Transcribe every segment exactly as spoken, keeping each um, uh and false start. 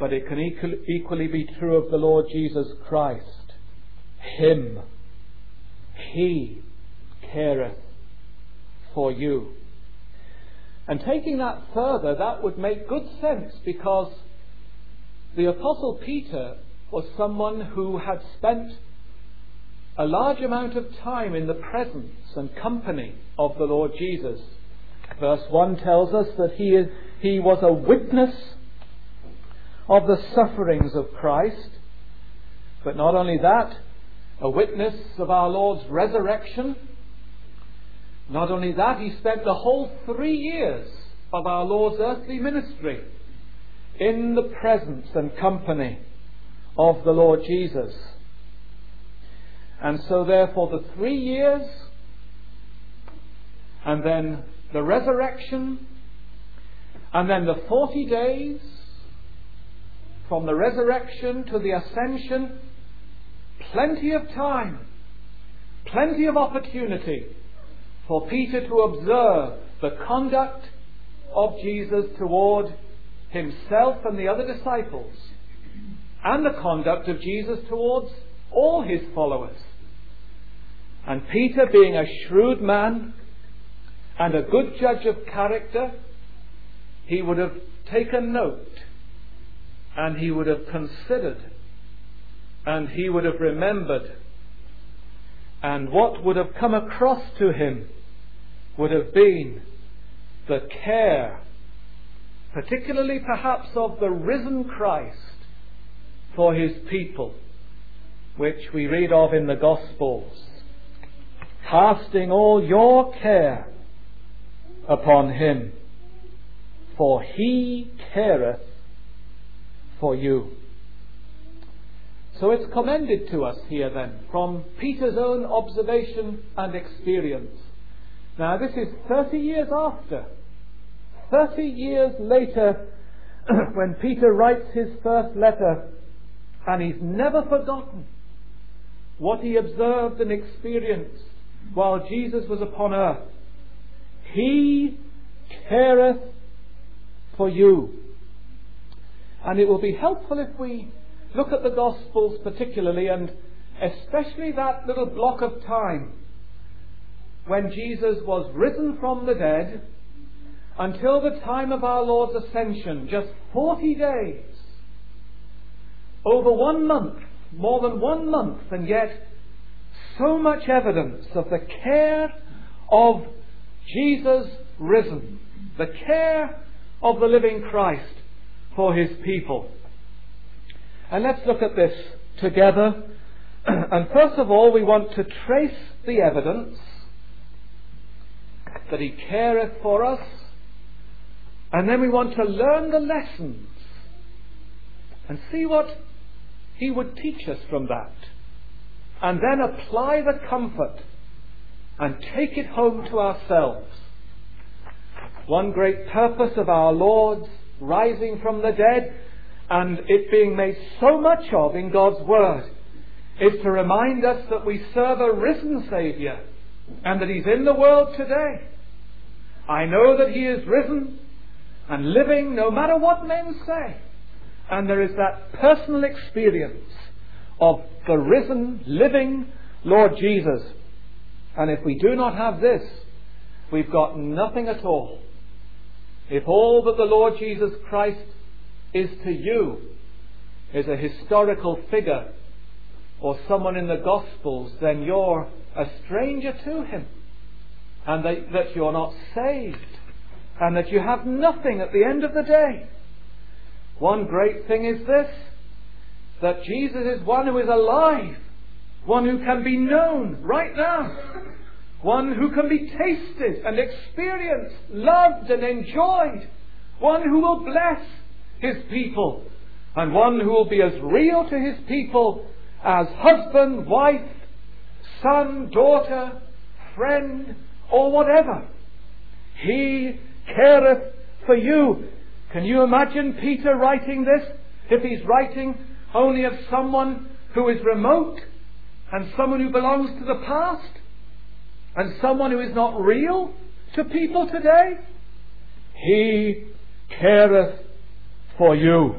but it can equal, equally be true of the Lord Jesus Christ. Him. He careth for you. And taking that further, that would make good sense, because the Apostle Peter was someone who had spent a large amount of time in the presence and company of the Lord Jesus. Verse one tells us that he, is, he was a witness of the sufferings of Christ, but not only that, a witness of our Lord's resurrection. Not only that, he spent the whole three years of our Lord's earthly ministry in the presence and company of the Lord Jesus. And so therefore the three years, and then the resurrection, and then the forty days from the resurrection to the ascension, plenty of time, plenty of opportunity for Peter to observe the conduct of Jesus toward himself and the other disciples, and the conduct of Jesus towards all his followers. And Peter, being a shrewd man and a good judge of character, he would have taken note, and he would have considered, and he would have remembered, and what would have come across to him would have been the care, particularly perhaps of the risen Christ, for his people, which we read of in the Gospels. Casting all your care upon him, for he careth for you. So it's commended to us here then, from Peter's own observation and experience. Now this is thirty years after. thirty years later, when Peter writes his first letter, and he's never forgotten what he observed and experienced while Jesus was upon earth. He careth for you. And it will be helpful if we look at the Gospels particularly, and especially that little block of time when Jesus was risen from the dead until the time of our Lord's ascension, just forty days. Over one month, more than one month, and yet so much evidence of the care of Jesus risen, the care of the living Christ for his people. And let's look at this together. And first of all, we want to trace the evidence that he careth for us, and then we want to learn the lessons and see what he would teach us from that, and then apply the comfort and take it home to ourselves. One great purpose of our Lord's rising from the dead, and it being made so much of in God's Word, is to remind us that we serve a risen Saviour, and that he's in the world today. I know that he is risen and living no matter what men say. And there is that personal experience of the risen, living Lord Jesus. And if we do not have this, we've got nothing at all. If all that the Lord Jesus Christ is to you is a historical figure or someone in the Gospels, then you're a stranger to him, and that, that you're not saved, and that you have nothing at the end of the day. One great thing is this, that Jesus is one who is alive, one who can be known right now, one who can be tasted and experienced, loved and enjoyed, one who will bless his people, and one who will be as real to his people as husband, wife, son, daughter, friend, or whatever. He careth for you. Can you imagine Peter writing this, if he's writing only of someone who is remote, and someone who belongs to the past, and someone who is not real to people today? He careth for you.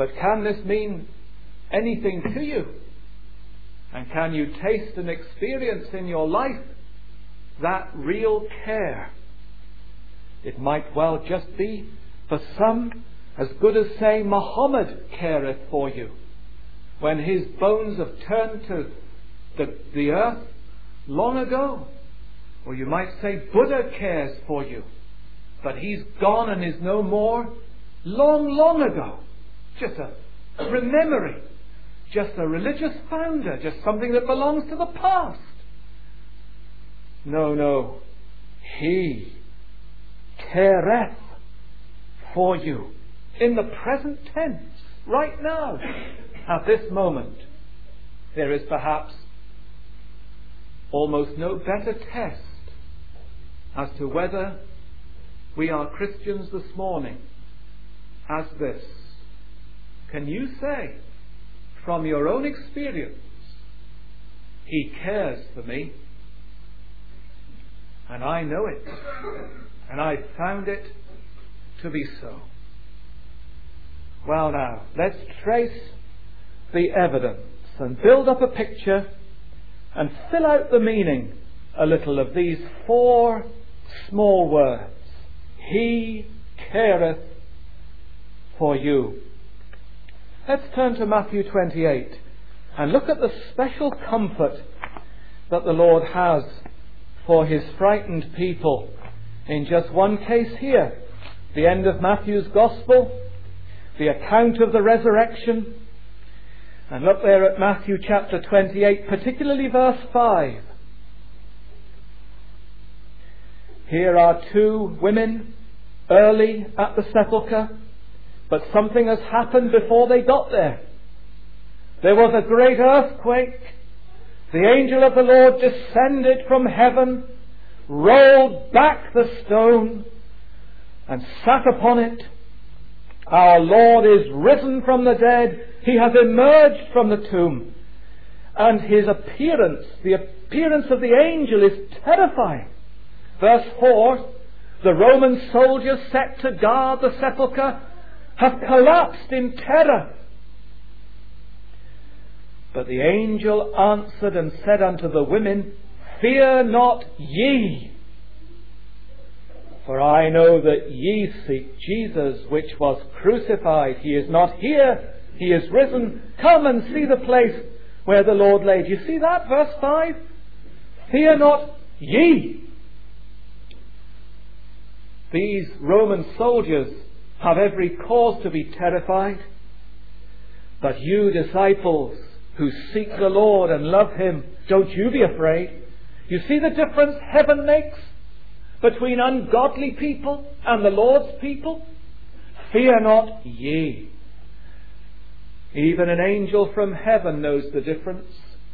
But can this mean anything to you? And can you taste and experience in your life that real care? It might well just be, for some, as good as say Muhammad careth for you, when his bones have turned to the, the earth long ago. Or you might say Buddha cares for you, but he's gone and is no more long, long ago. Just a memory, just a religious founder, just something that belongs to the past. No, no. He careth for you in the present tense, right now, at this moment. There is perhaps almost no better test as to whether we are Christians this morning as this. Can you say, from your own experience, He cares for me? And I know it. And I found it to be so. Well now, let's trace the evidence and build up a picture and fill out the meaning a little of these four small words. He careth for you. Let's turn to Matthew twenty-eight and look at the special comfort that the Lord has for His frightened people. In just one case here, the end of Matthew's Gospel, the account of the resurrection. And look there at Matthew chapter twenty-eight, particularly verse five. Here are two women early at the sepulchre, but something has happened before they got there. There was a great earthquake. The angel of the Lord descended from heaven, rolled back the stone, and sat upon it. Our Lord is risen from the dead. He has emerged from the tomb. And His appearance, the appearance of the angel, is terrifying. Verse four, the Roman soldiers set to guard the sepulchre have collapsed in terror. But the angel answered and said unto the women, Fear not ye, for I know that ye seek Jesus, which was crucified. He is not here, He is risen. Come and see the place where the Lord laid. You see that, verse five? Fear not ye. These Roman soldiers have every cause to be terrified. But you disciples who seek the Lord and love Him, don't you be afraid. You see the difference heaven makes between ungodly people and the Lord's people? Fear not ye. Even an angel from heaven knows the difference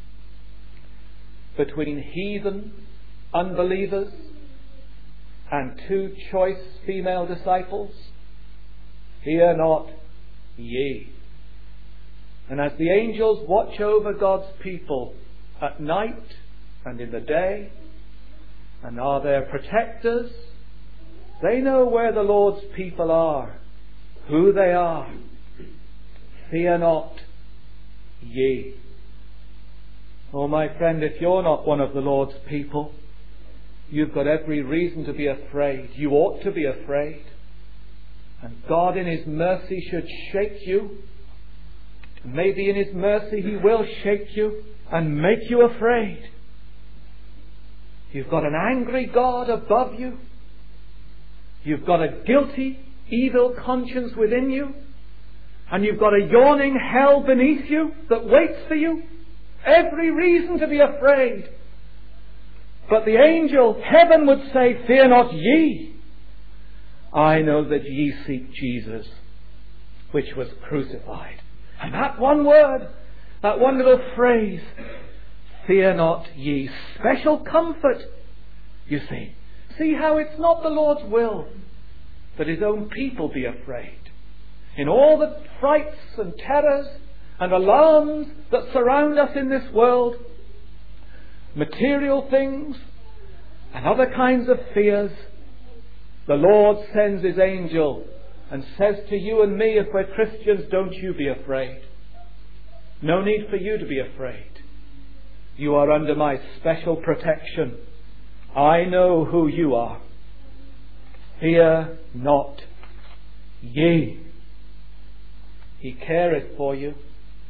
between heathen unbelievers and two choice female disciples. Fear not ye. And as the angels watch over God's people at night and in the day, and are their protectors, they know where the Lord's people are, who they are. Fear not ye. Oh, my friend, if you're not one of the Lord's people, you've got every reason to be afraid. You ought to be afraid. And God in His mercy should shake you. Maybe in His mercy He will shake you and make you afraid. You've got an angry God above you. You've got a guilty, evil conscience within you. And you've got a yawning hell beneath you that waits for you. Every reason to be afraid. But the angel, heaven would say, Fear not ye. I know that ye seek Jesus, which was crucified. And that one word, that one little phrase, fear not ye. Special comfort, you see. See how it's not the Lord's will that His own people be afraid. In all the frights and terrors and alarms that surround us in this world, material things and other kinds of fears, the Lord sends His angel and says to you and me, if we're Christians, don't you be afraid. No need for you to be afraid. You are under my special protection. I know who you are. Fear not ye. He careth for you.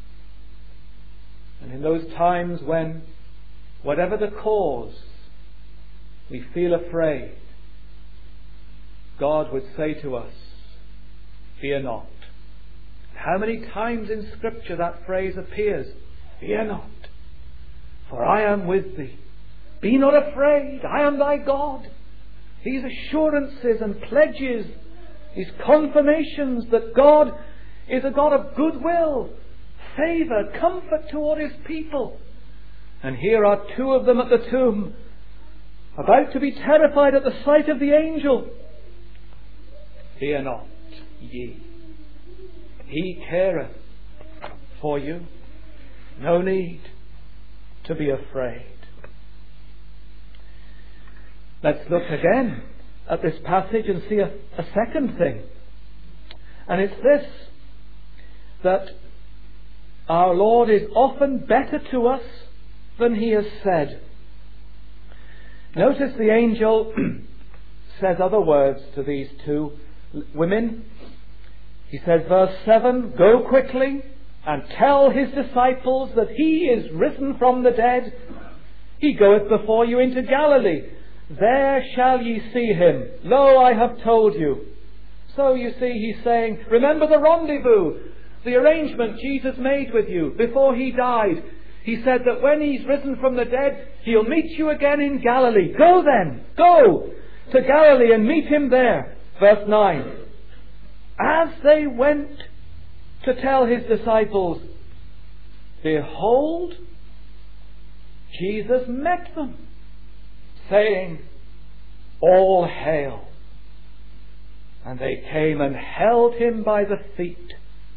And in those times when, whatever the cause, we feel afraid, God would say to us, fear not. How many times in Scripture that phrase appears? Fear not, for I am with thee. Be not afraid, I am thy God. These assurances and pledges, these confirmations that God is a God of goodwill, favour, comfort toward his people. And here are two of them at the tomb, about to be terrified at the sight of the angel. Fear not ye. He careth for you. No need to be afraid. Let's look again at this passage and see a, a second thing. And it's this, that our Lord is often better to us than he has said. Notice the angel says other words to these two women. He says, verse seven, go quickly and tell his disciples that he is risen from the dead. He goeth before you into Galilee. There shall ye see him. Lo, I have told you. So you see, he's saying, remember the rendezvous, the arrangement Jesus made with you before he died. He said that when he's risen from the dead, he'll meet you again in Galilee. Go then, go to Galilee and meet him there. Verse nine. As they went to tell his disciples, behold, Jesus met them, saying, all hail. And they came and held him by the feet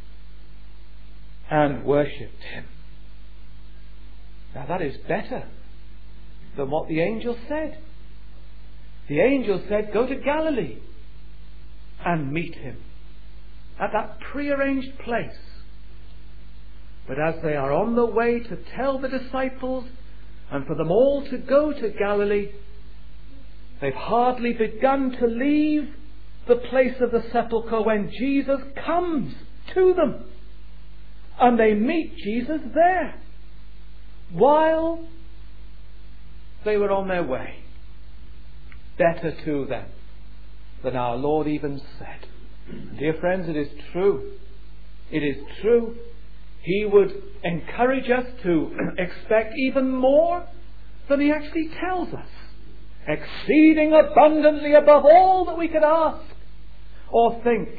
and worshipped him. Now that is better than what the angel said. The angel said, go to Galilee and meet him at that prearranged place. But as they are on the way to tell the disciples and for them all to go to Galilee, they've hardly begun to leave the place of the sepulchre when Jesus comes to them. And they meet Jesus there while they were on their way. Better to them than our Lord even said. Dear friends, it is true. It is true. He would encourage us to expect even more than he actually tells us. Exceeding abundantly above all that we could ask or think.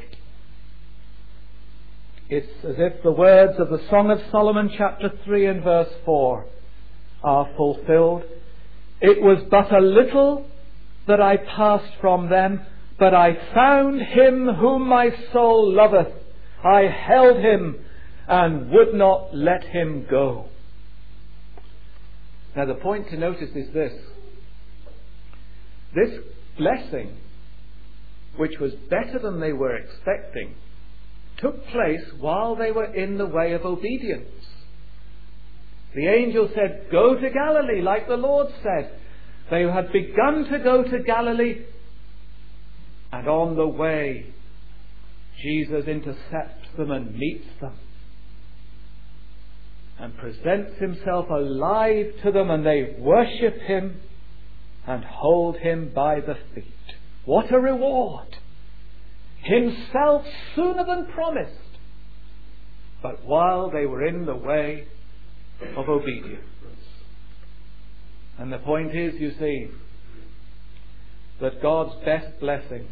It's as if the words of the Song of Solomon chapter three and verse four are fulfilled. It was but a little that I passed from them, but I found him whom my soul loveth. I held him and would not let him go. Now the point to notice is this. This blessing, which was better than they were expecting, took place while they were in the way of obedience. The angel said, go to Galilee, like the Lord said. They had begun to go to Galilee, and on the way, Jesus intercepts them and meets them and presents himself alive to them, and they worship him and hold him by the feet. What a reward! Himself sooner than promised, but while they were in the way of obedience. And the point is, you see, that God's best blessings,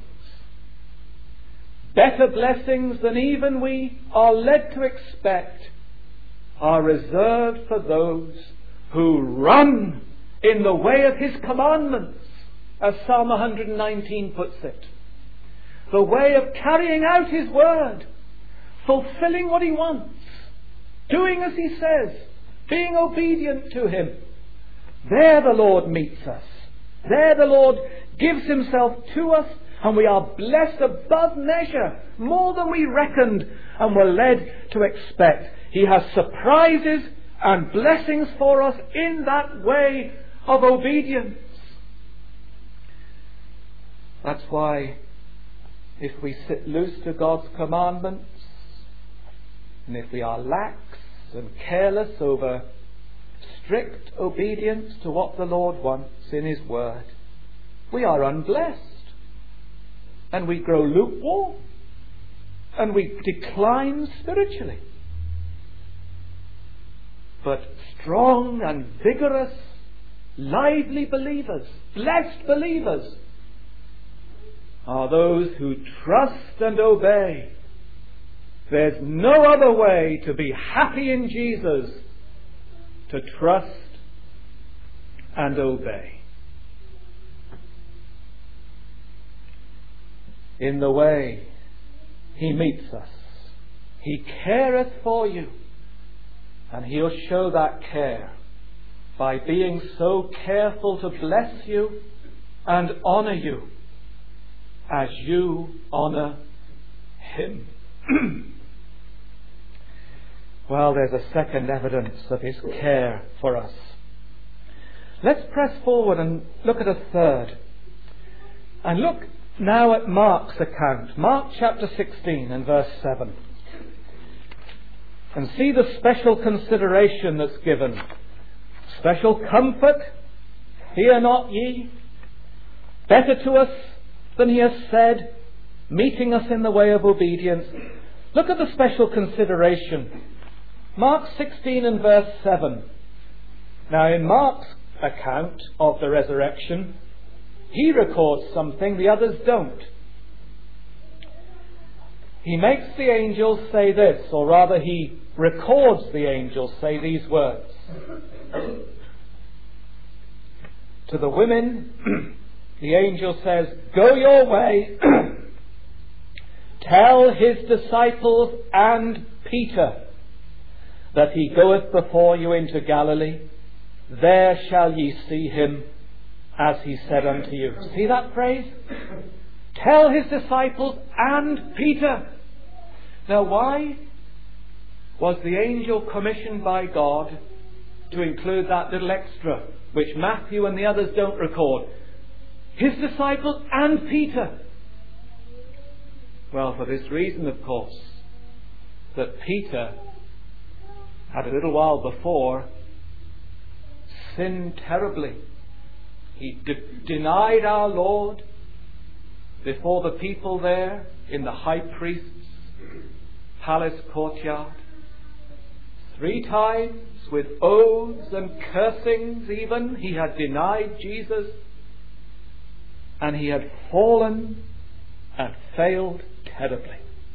better blessings than even we are led to expect, are reserved for those who run in the way of his commandments, as Psalm one hundred nineteen puts it. The way of carrying out his word, fulfilling what he wants, doing as he says, being obedient to him. There the Lord meets us. There the Lord gives himself to us And we are blessed above measure, more than we reckoned and were led to expect. He has surprises and blessings for us in that way of obedience. That's why if we sit loose to God's commandments, and if we are lax and careless over strict obedience to what the Lord wants in His Word, we are unblessed. And we grow lukewarm. And we decline spiritually. But strong and vigorous, lively believers, blessed believers, are those who trust and obey. There's no other way to be happy in Jesus, to trust and obey. In the way He meets us, He careth for you, and He'll show that care by being so careful to bless you and honour you as you honour Him. Well, there's a second evidence of His care for us. Let's press forward and look at a third. And look now at Mark's account, Mark chapter sixteen and verse seven. And see the special consideration that's given. Special comfort, fear not ye. Better to us than He has said, meeting us in the way of obedience. Look at the special consideration. Mark sixteen and verse seven. Now in Mark's account of the resurrection, he records something the others don't. He makes the angels say this, or rather he records the angels say these words. To the women, the angel says, "Go your way, tell His disciples and Peter that He goeth before you into Galilee. There shall ye see Him, as He said unto you." See that phrase? Tell His disciples and Peter. Now why was the angel commissioned by God to include that little extra, which Matthew and the others don't record? His disciples and Peter. Well, for this reason, of course, that Peter had a little while before sinned terribly. He de- denied our Lord before the people there in the high priest's palace courtyard. Three times, with oaths and cursings even, he had denied Jesus, and he had fallen and failed terribly.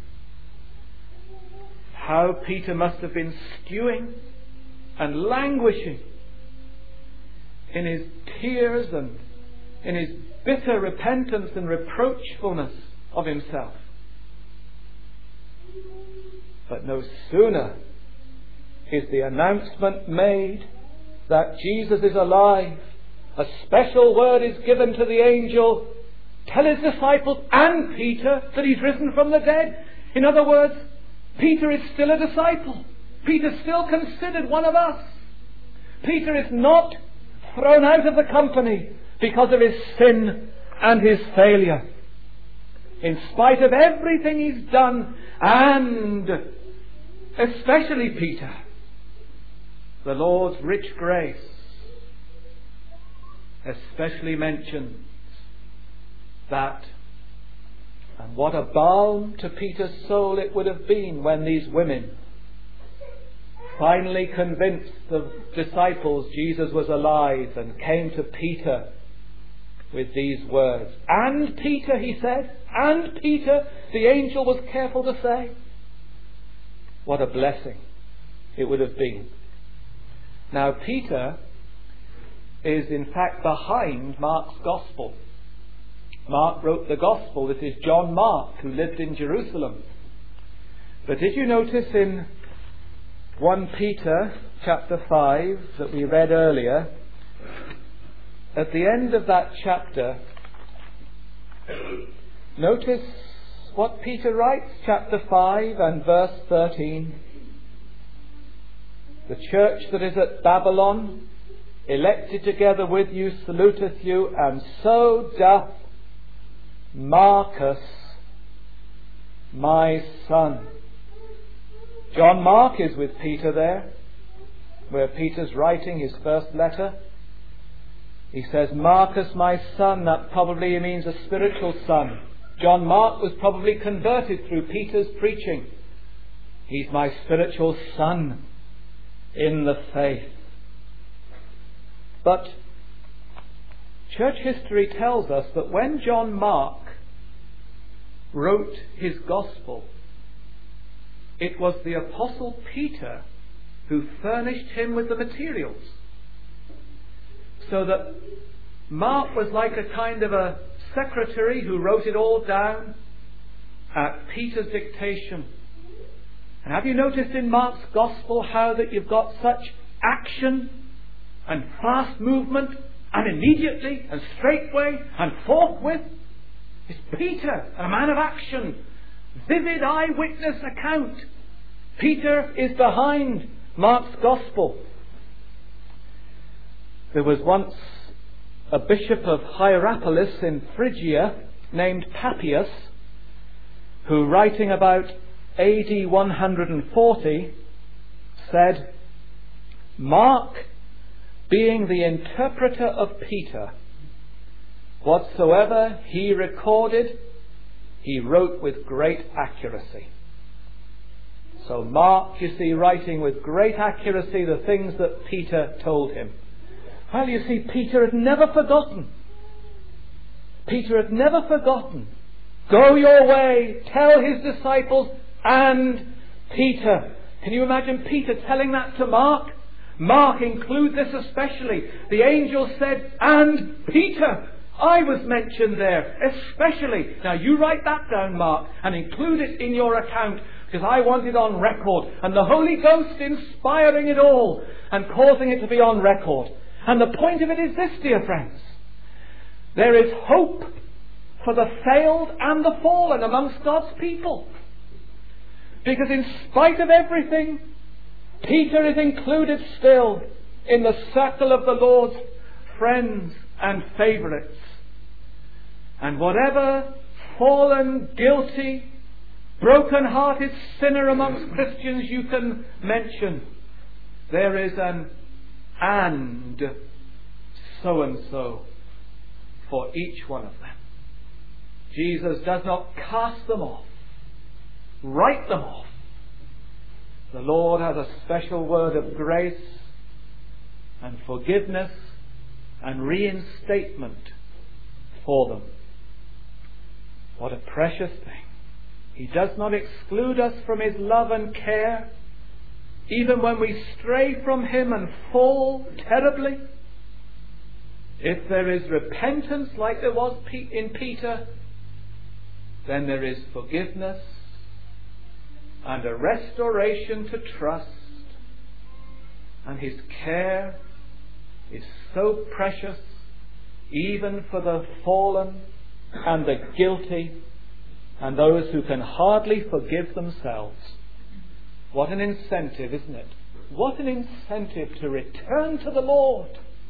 How Peter must have been stewing and languishing in his tears and in his bitter repentance and reproachfulness of himself. But no sooner is the announcement made that Jesus is alive, a special word is given to the angel, tell his disciples and Peter that he's risen from the dead. In other words, Peter is still a disciple. Peter's still considered one of us. Peter is not thrown out of the company because of his sin and his failure. In spite of everything he's done, and especially Peter, the Lord's rich grace especially mentions that. And what a balm to Peter's soul it would have been when these women finally convinced the disciples Jesus was alive and came to Peter with these words. And Peter, he said, and Peter, the angel was careful to say. What a blessing it would have been. Now Peter is in fact behind Mark's Gospel. Mark wrote the Gospel. This is John Mark, who lived in Jerusalem. But did you notice in First Peter chapter five that we read earlier, at the end of that chapter, Notice what Peter writes, chapter five and verse thirteen. The church that is at Babylon, elected together with you, saluteth you, and so doth Marcus, my son. John Mark is with Peter there, where Peter's writing his first letter. He says, Marcus, my son. That probably means a spiritual son. John Mark was probably converted through Peter's preaching. He's my spiritual son in the faith. But church history tells us that when John Mark wrote his gospel, it was the Apostle Peter who furnished him with the materials. So that Mark was like a kind of a secretary who wrote it all down at Peter's dictation. And have you noticed in Mark's gospel how that you've got such action and fast movement and immediately and straightway and forthwith? It's Peter, a man of action, vivid eyewitness account. Peter is behind Mark's gospel. There was once a bishop of Hierapolis in Phrygia named Papias, who, writing about A D one forty, said, Mark, being the interpreter of Peter, whatsoever he recorded, he wrote with great accuracy. So Mark, you see, writing with great accuracy the things that Peter told him. Well, you see, Peter had never forgotten. Peter had never forgotten. Go your way, tell his disciples, and Peter. Can you imagine Peter telling that to Mark? Mark, include this especially. The angel said, and Peter. I was mentioned there, especially. Now you write that down, Mark, and include it in your account, because I want it on record. And the Holy Ghost inspiring it all and causing it to be on record. And the point of it is this, dear friends. There is hope for the failed and the fallen amongst God's people. Because in spite of everything, Peter is included still in the circle of the Lord's friends and favourites. And whatever fallen, guilty, broken-hearted sinner amongst Christians you can mention, there is an and so-and-so for each one of them. Jesus does not cast them off, write them off. The Lord has a special word of grace and forgiveness and reinstatement for them. What a precious thing. He does not exclude us from His love and care, even when we stray from Him and fall terribly. If there is repentance like there was in Peter, then there is forgiveness and a restoration to trust, and His care is so precious even for the fallen and the guilty and those who can hardly forgive themselves. What an incentive, isn't it? What an incentive to return to the Lord.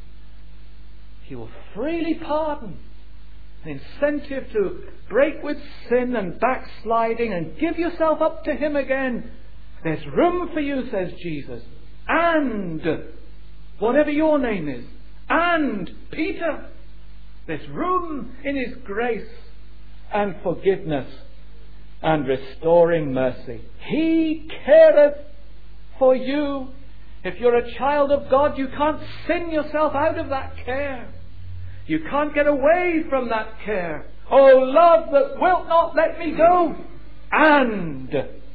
He will freely pardon. An incentive to break with sin and backsliding and give yourself up to Him again. There's room for you, says Jesus. And whatever your name is. And Peter. There's room in His grace and forgiveness and restoring mercy. He careth for you. If you're a child of God, you can't sin yourself out of that care. You can't get away from that care. Oh, love that wilt not let me go. And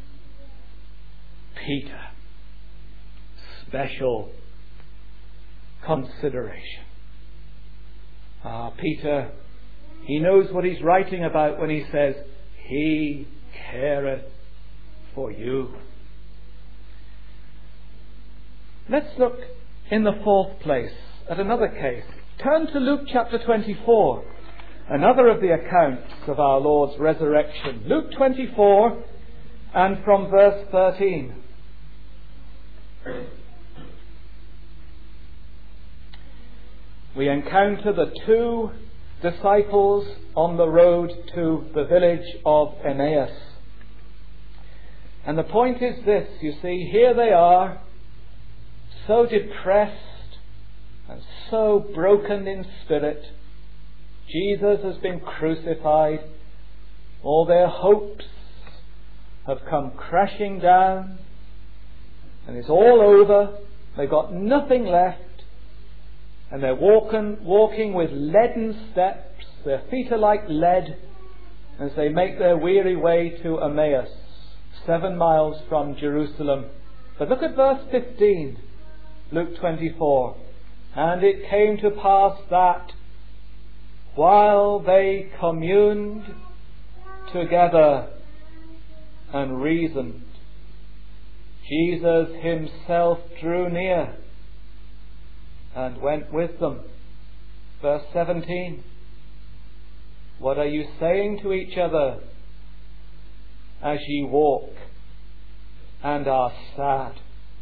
Peter. Special consideration. Ah, Peter, he knows what he's writing about when he says, He careth for you. Let's look in the fourth place at another case. Turn to Luke chapter twenty-four another of the accounts of our Lord's resurrection. Luke twenty-four and from verse thirteen. We encounter the two disciples on the road to the village of Emmaus. And the point is this, you see, here they are, so depressed and so broken in spirit. Jesus has been crucified. All their hopes have come crashing down, and it's all over. They've got nothing left. And they're walking, walking with leaden steps. Their feet are like lead as they make their weary way to Emmaus, seven miles from Jerusalem. But look at verse fifteen, Luke twenty-four. And it came to pass that while they communed together and reasoned, Jesus himself drew near and went with them. Verse seventeen. What are you saying to each other as ye walk and are sad?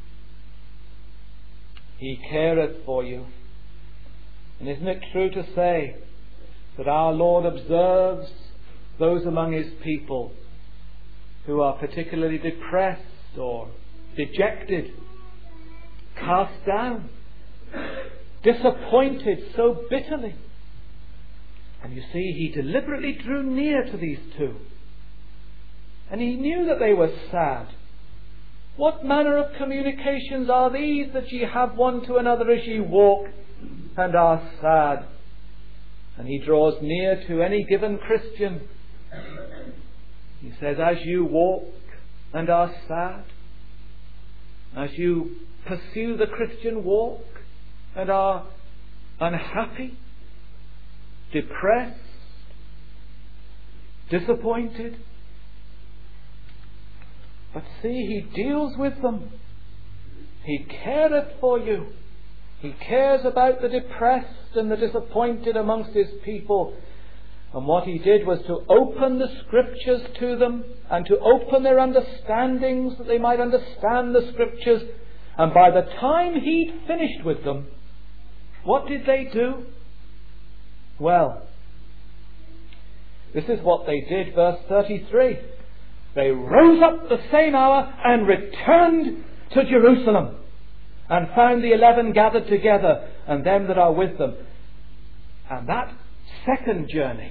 He careth for you. And isn't it true to say that our Lord observes those among his people who are particularly depressed or dejected, cast down, disappointed so bitterly? And you see, he deliberately drew near to these two. And he knew that they were sad. What manner of communications are these that ye have one to another as ye walk and are sad? And he draws near to any given Christian. He says, as you walk and are sad, as you pursue the Christian walk and are unhappy, depressed, disappointed. But see, he deals with them. He careth for you. He cares about the depressed and the disappointed amongst his people. And what he did was to open the scriptures to them and to open their understandings that they might understand the scriptures. And by the time he'd finished with them, what did they do? Well, this is what they did, verse thirty-three. They rose up the same hour and returned to Jerusalem, and found the eleven gathered together, and them that are with them. And that second journey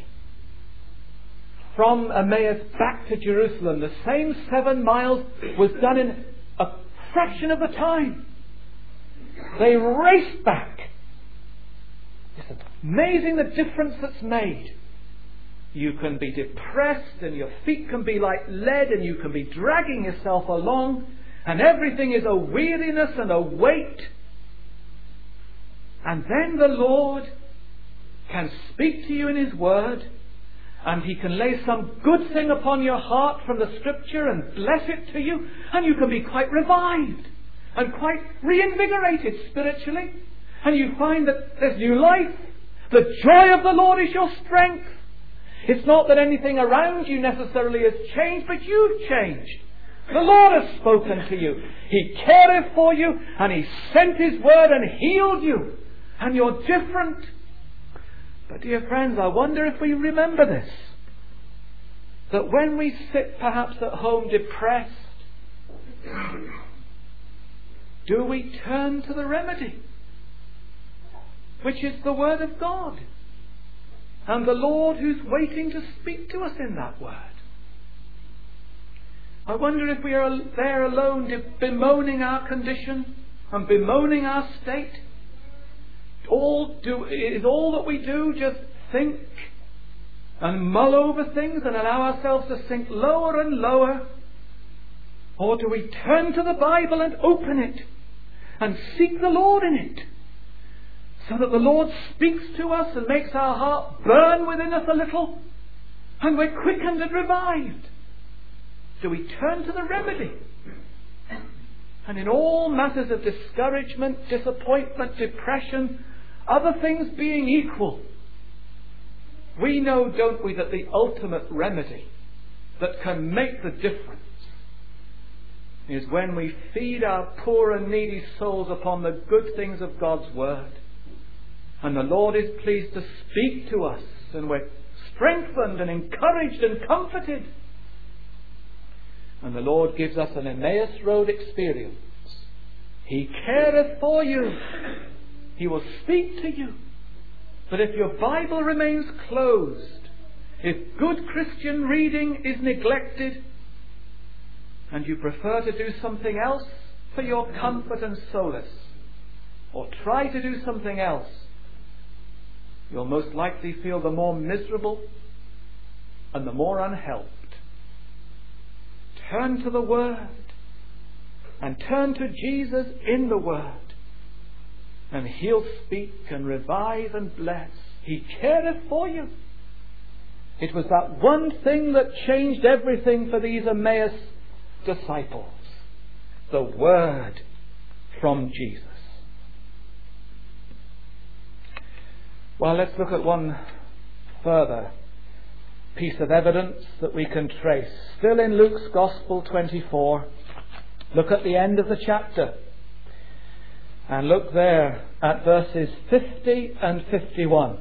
from Emmaus back to Jerusalem, the same seven miles, was done in a fraction of the time. They raced back. It's amazing the difference that's made. You can be depressed and your feet can be like lead and you can be dragging yourself along and everything is a weariness and a weight. And then the Lord can speak to you in his word, and he can lay some good thing upon your heart from the scripture and bless it to you, and you can be quite revived and quite reinvigorated spiritually. And you find that there's new life. The joy of the Lord is your strength. It's not that anything around you necessarily has changed, but you've changed. The Lord has spoken to you. He careth for you, and he sent his word and healed you. And you're different. But dear friends, I wonder if we remember this. That when we sit perhaps at home depressed, do we turn to the remedy, which is the Word of God, and the Lord who's waiting to speak to us in that Word? I wonder if we are there alone bemoaning our condition and bemoaning our state. All do, is all that we do just think and mull over things and allow ourselves to sink lower and lower? Or do we turn to the Bible and open it and seek the Lord in it, so that the Lord speaks to us and makes our heart burn within us a little, and we're quickened and revived? Do we turn to the remedy? And in all matters of discouragement, disappointment, depression, other things being equal, We know, don't we, that the ultimate remedy that can make the difference is when we feed our poor and needy souls upon the good things of God's Word. And the Lord is pleased to speak to us, and we're strengthened and encouraged and comforted. And the Lord gives us an Emmaus Road experience. He careth for you. He will speak to you. But if your Bible remains closed, if good Christian reading is neglected, and you prefer to do something else for your comfort and solace, or try to do something else, you'll most likely feel the more miserable and the more unhelped. Turn to the Word, and turn to Jesus in the Word, and He'll speak and revive and bless. He careth for you. It was that one thing that changed everything for these Emmaus disciples. The Word from Jesus. Well, let's look at one further piece of evidence that we can trace. Still in Luke's Gospel twenty-four. Look at the end of the chapter. And look there at verses fifty and fifty-one.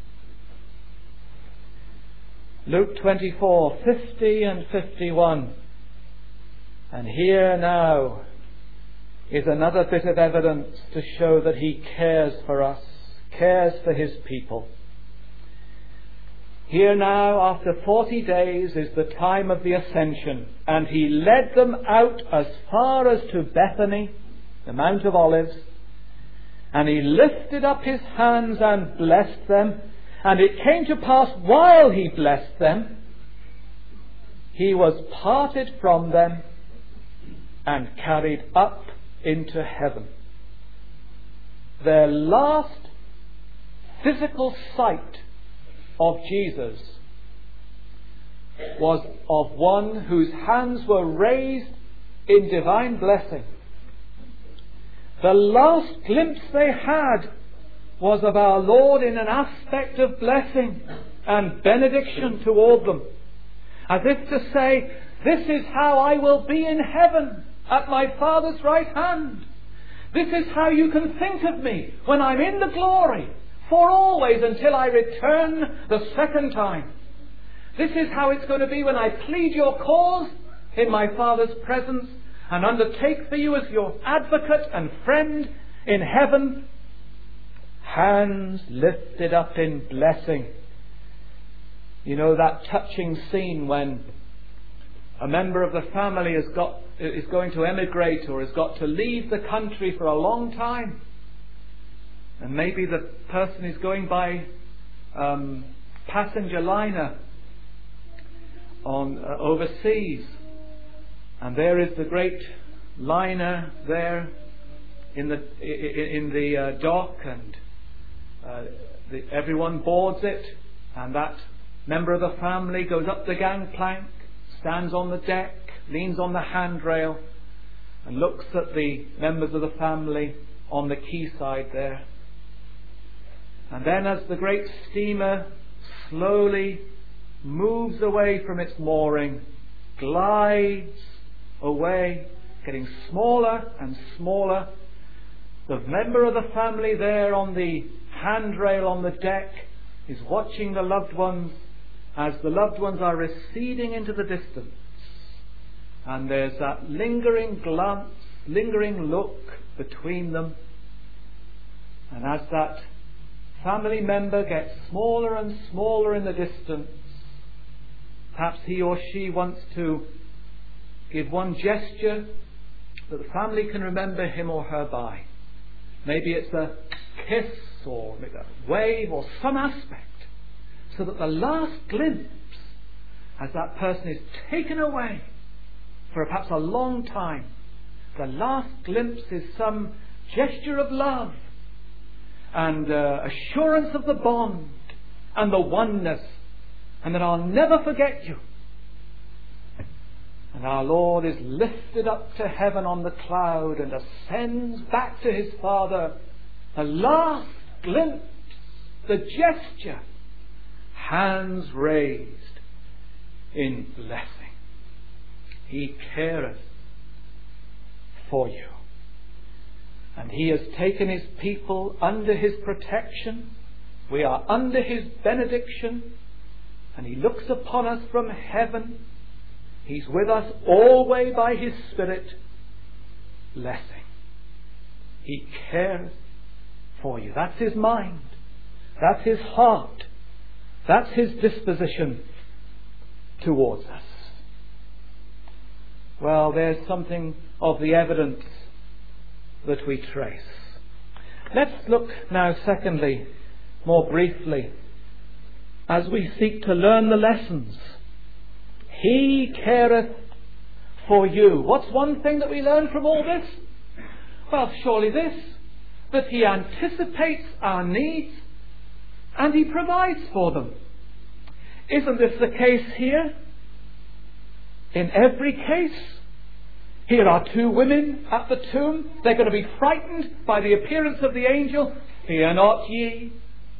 Luke twenty-four, fifty and fifty-one. And here now is another bit of evidence to show that He cares for us, cares for His people. Here now, after forty days, is the time of the ascension, and He led them out as far as to Bethany, the Mount of Olives, and He lifted up His hands and blessed them. And it came to pass, while He blessed them, He was parted from them and carried up into heaven. Their last physical sight of Jesus was of one whose hands were raised in divine blessing. The last glimpse they had was of our Lord in an aspect of blessing and benediction toward them, as if to say, this is how I will be in heaven at my Father's right hand. This is how you can think of me when I'm in the glory for always until I return the second time. This is how it's going to be when I plead your cause in my Father's presence and undertake for you as your advocate and friend in heaven. Hands lifted up in blessing. You know that touching scene when a member of the family has got, is going to emigrate or has got to leave the country for a long time. And maybe the person is going by um, passenger liner on uh, overseas. And there is the great liner there in the in the uh, dock, and uh, the, everyone boards it, and that member of the family goes up the gangplank, stands on the deck, leans on the handrail, and looks at the members of the family on the quayside there. And then as the great steamer slowly moves away from its mooring, glides away, getting smaller and smaller, the member of the family there on the handrail on the deck is watching the loved ones as the loved ones are receding into the distance. And there's that lingering glance, lingering look between them. And as that family member gets smaller and smaller in the distance, perhaps he or she wants to give one gesture that the family can remember him or her by. Maybe it's a kiss or maybe a wave or some aspect, so that the last glimpse, as that person is taken away for perhaps a long time, the last glimpse is some gesture of love and uh, assurance of the bond and the oneness, and that I'll never forget you. And our Lord is lifted up to heaven on the cloud and ascends back to His Father. The last glimpse, the gesture, hands raised in blessing. He careth for you. And He has taken His people under His protection. We are under His benediction. And He looks upon us from heaven. He's with us always by His Spirit, blessing. He cares for you. That's His mind. That's His heart. That's His disposition towards us. Well, there's something of the evidence that we trace. Let's look now, secondly, more briefly, as we seek to learn the lessons. He careth for you. What's one thing that we learn from all this? Well, surely this, that He anticipates our needs and He provides for them. Isn't this the case here? In every case. Here are two women at the tomb. They're going to be frightened by the appearance of the angel. Fear not ye.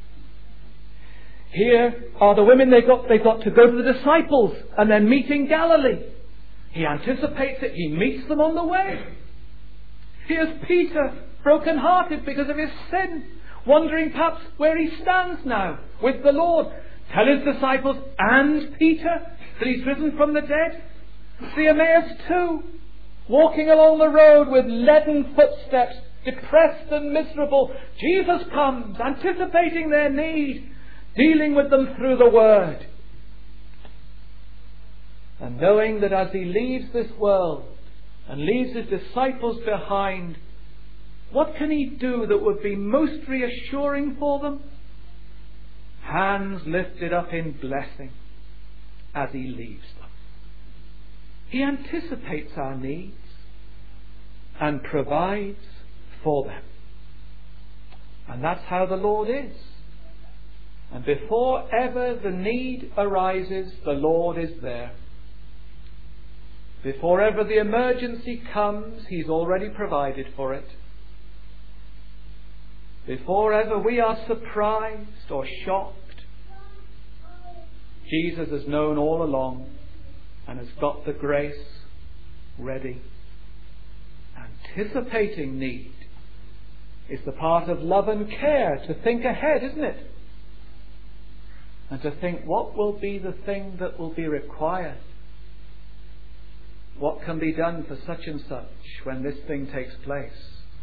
Here are the women, they've got, they've got to go to the disciples and then meet in Galilee. He anticipates it. He meets them on the way. Here's Peter, broken-hearted because of his sin, wondering perhaps where he stands now with the Lord. Tell his disciples and Peter that He's risen from the dead. See Emmaus too, walking along the road with leaden footsteps, depressed and miserable. Jesus comes, anticipating their need, dealing with them through the Word. And knowing that as He leaves this world and leaves His disciples behind, what can He do that would be most reassuring for them? Hands lifted up in blessing as He leaves them. He anticipates our needs and provides for them. And that's how the Lord is. And before ever the need arises, the Lord is there. Before ever the emergency comes, He's already provided for it. Before ever we are surprised or shocked, Jesus has known all along and has got the grace ready. Anticipating need is the part of love and care, to think ahead, isn't it? And to think, what will be the thing that will be required? What can be done for such and such when this thing takes place?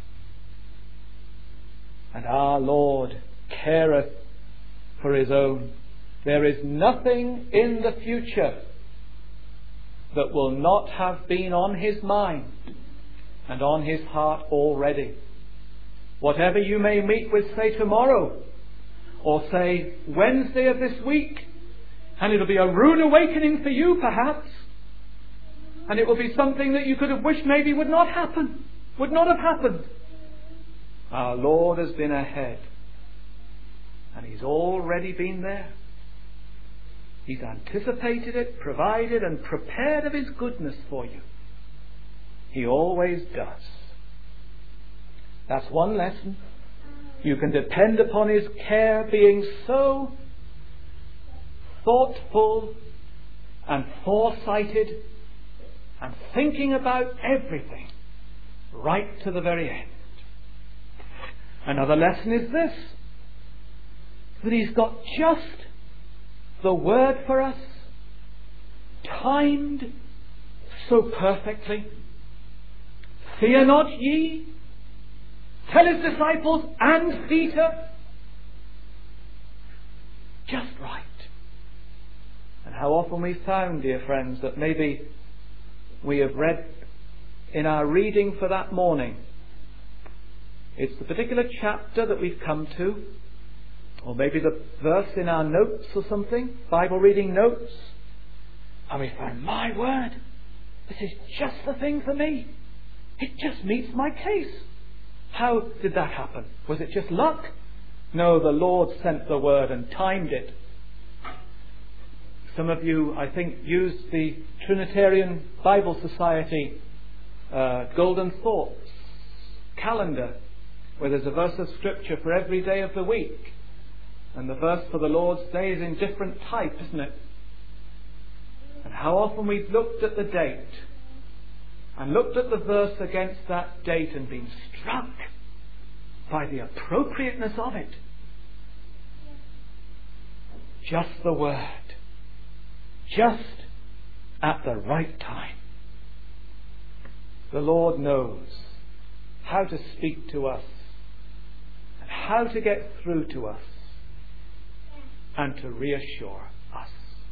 And our Lord careth for His own. There is nothing in the future that will not have been on His mind and on His heart already. Whatever you may meet with, say, tomorrow, or say Wednesday of this week, and it'll be a rude awakening for you perhaps, and it will be something that you could have wished maybe would not happen, would not have happened. Our Lord has been ahead, and He's already been there. He's anticipated it, provided and prepared of His goodness for you. He always does. That's one lesson. You can depend upon His care being so thoughtful and foresighted and thinking about everything right to the very end. Another lesson is this, that He's got just the word for us, timed so perfectly. Fear not ye. Tell His disciples and Peter. Just right. And how often we found, dear friends, that maybe we have read in our reading for that morning, it's the particular chapter that we've come to, or maybe the verse in our notes or something, Bible reading notes, and we find, my word, this is just the thing for me. It just meets my case. How did that happen? Was it just luck? No, the Lord sent the word and timed it. Some of you, I think, used the Trinitarian Bible Society uh, Golden Thoughts calendar, where there's a verse of Scripture for every day of the week. And the verse for the Lord's Day is in different type, isn't it? And how often we've looked at the date and looked at the verse against that date and been struck by the appropriateness of it. Just the word. Just at the right time. The Lord knows how to speak to us and how to get through to us and to reassure us.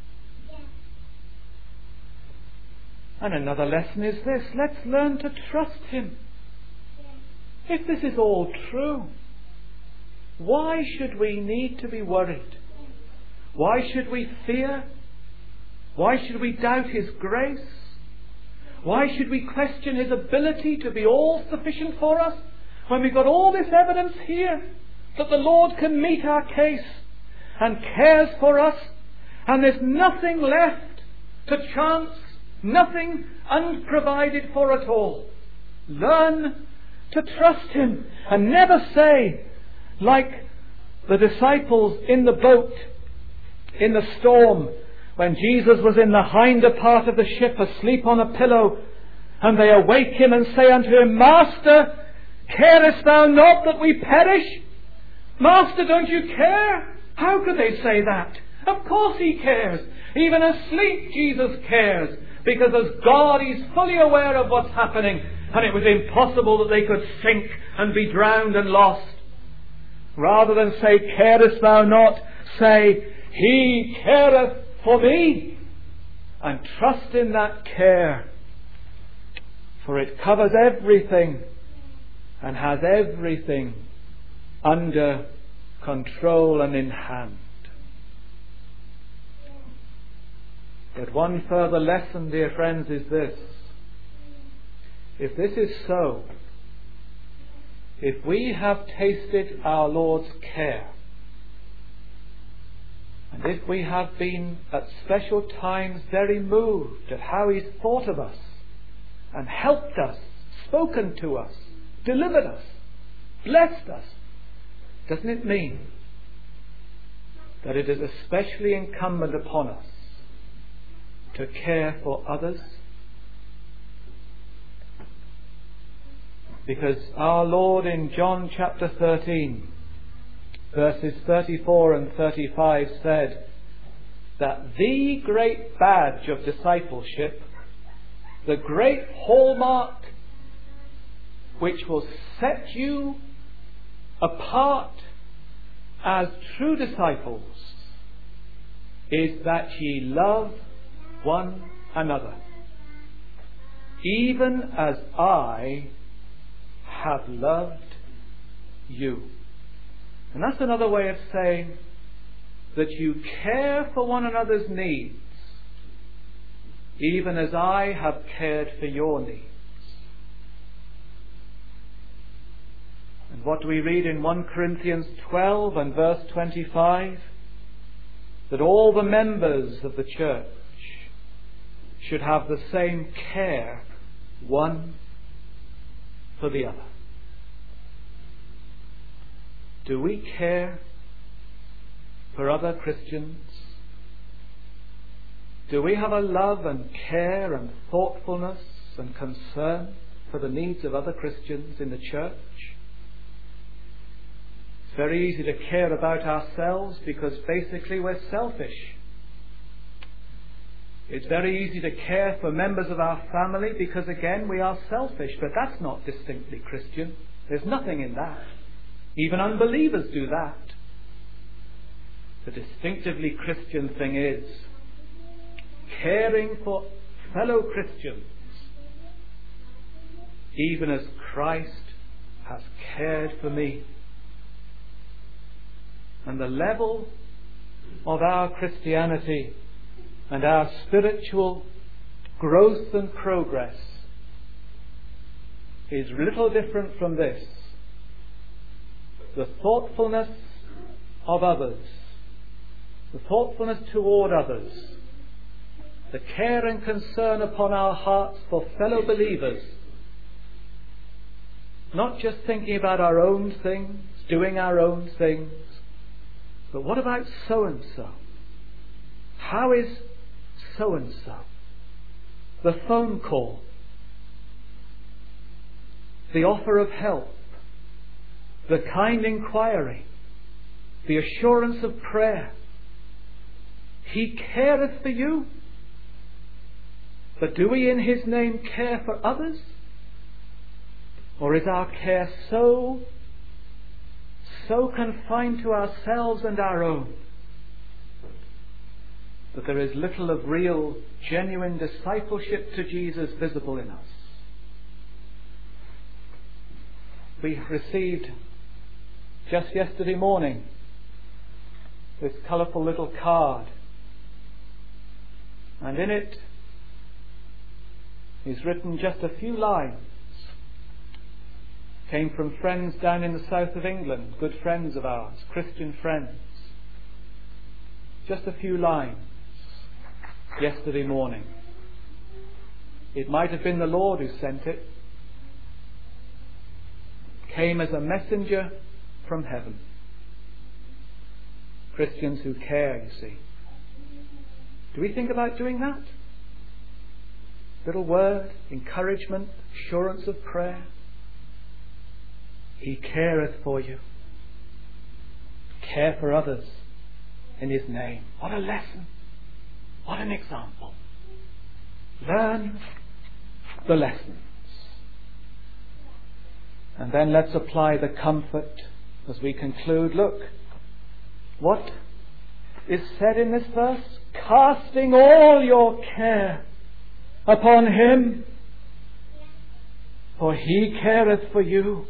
And another lesson is this: let's learn to trust Him. If this is all true, why should we need to be worried? Why should we fear? Why should we doubt His grace? Why should we question His ability to be all sufficient for us when we've got all this evidence here that the Lord can meet our case and cares for us, and there's nothing left to chance, nothing unprovided for at all? Learn to trust Him and never say, like the disciples in the boat in the storm, when Jesus was in the hinder part of the ship asleep on a pillow, and they awake Him and say unto Him, Master, carest Thou not that we perish? Master, don't you care? How could they say that? Of course He cares. Even asleep Jesus cares, because as God He's fully aware of what's happening, and it was impossible that they could sink and be drowned and lost. Rather than say, carest Thou not, say, He careth for me, and trust in that care, for it covers everything and has everything under control and in hand. But one further lesson, dear friends, is this: if this is so, if we have tasted our Lord's care, and if we have been at special times very moved at how He's thought of us and helped us, spoken to us, delivered us, blessed us, doesn't it mean that it is especially incumbent upon us to care for others? Because our Lord in John chapter thirteen, verses thirty-four and thirty-five said that the great badge of discipleship, the great hallmark which will set you apart as true disciples, is that ye love one another, even as I have loved you. And that's another way of saying that you care for one another's needs, even as I have cared for your needs. And what do we read in First Corinthians twelve and verse twenty-five? That all the members of the church should have the same care one for the other. Do we care for other Christians? Do we have a love and care and thoughtfulness and concern for the needs of other Christians in the church? It's very easy to care about ourselves because basically we're selfish. It's very easy to care for members of our family because again we are selfish, but that's not distinctly Christian. There's nothing in that. Even unbelievers do that. The distinctively Christian thing is caring for fellow Christians, even as Christ has cared for me. And the level of our Christianity and our spiritual growth and progress is little different from this. The thoughtfulness of others, the thoughtfulness toward others, the care and concern upon our hearts for fellow believers, not just thinking about our own things, doing our own things, But what about so-and-so? How is so-and-so? The phone call, the offer of help, the kind inquiry, the assurance of prayer. He careth for you. But do we in his name care for others? Or is our care so, so confined to ourselves and our own that there is little of real, genuine discipleship to Jesus visible in us? We received just yesterday morning this colourful little card, and in it is written just a few lines. Came from friends down in the south of England, good friends of ours, Christian friends. Just a few lines yesterday morning. It might have been the Lord who sent it. Came as a messenger from heaven. Christians who care, you see. Do we think about doing that? Little word, encouragement, assurance of prayer. He careth for you. Care for others in his name. What a lesson. What an example. Learn the lessons. And then let's apply the comfort as we conclude. Look, what is said in this verse? Casting all your care upon him, for he careth for you.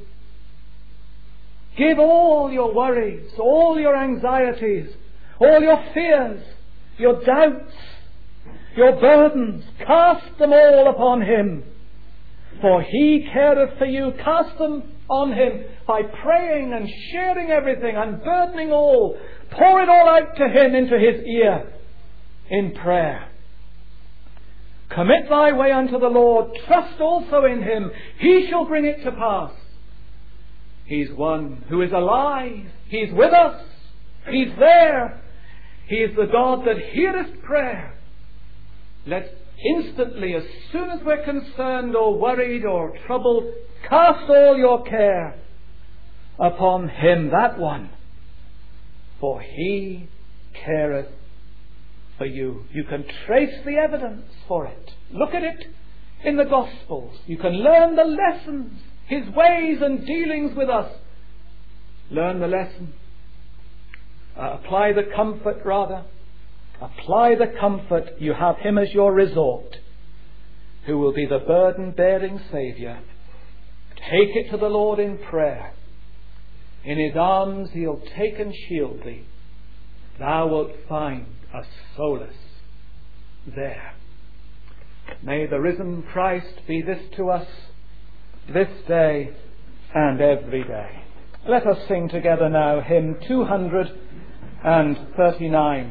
Give all your worries, all your anxieties, all your fears, your doubts, your burdens, cast them all upon him, for he careth for you. Cast them on him by praying and sharing everything and burdening all. Pour it all out to him into his ear in prayer. Commit thy way unto the Lord. Trust also in him. He shall bring it to pass. He's one who is alive. He's with us. He's there. He is the God that heareth prayer. Let's instantly, as soon as we're concerned or worried or troubled, cast all your care upon him, that one. For he careth for you. You can trace the evidence for it. Look at it in the Gospels. You can learn the lessons, his ways and dealings with us. Learn the lesson. Uh, apply the comfort, rather. Apply the comfort. You have him as your resort, who will be the burden-bearing Saviour. Take it to the Lord in prayer. In his arms he'll take and shield thee. Thou wilt find a solace there. May the risen Christ be this to us this day and every day. Let us sing together now hymn two hundred thirty-nine.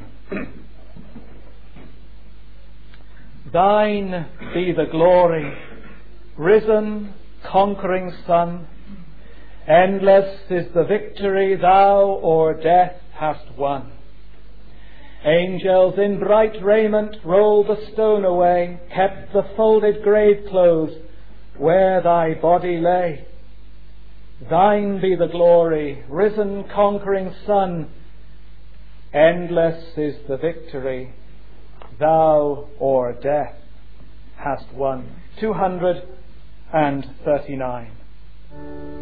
Thine be the glory, risen, conquering Son. Endless is the victory thou o'er death hast won. Angels in bright raiment rolled the stone away, kept the folded grave clothes where thy body lay. Thine be the glory, risen, conquering Son. Endless is the victory thou o'er death hast won. two hundred thirty-nine.